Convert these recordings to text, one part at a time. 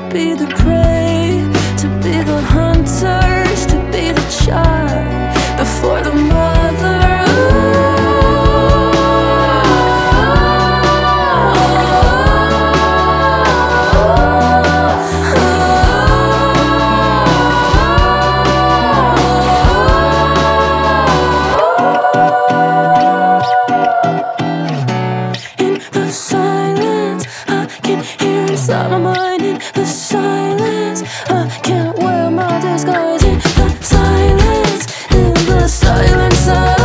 be the prey, to be the hunters, to be the child before the mother. Inside my mind, in the silence, I can't wear my disguise. In the silence, in the silence,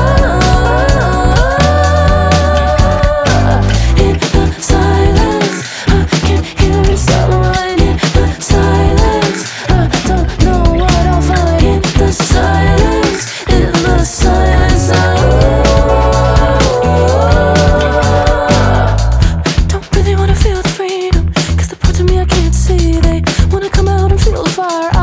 in the silence, I can hear inside my mind. In the silence, I don't know what I'll find. In the silence, in the silence, don't really wanna feel the freedom, 'cause the parts of me I can't see, they wanna come out and feel the fire.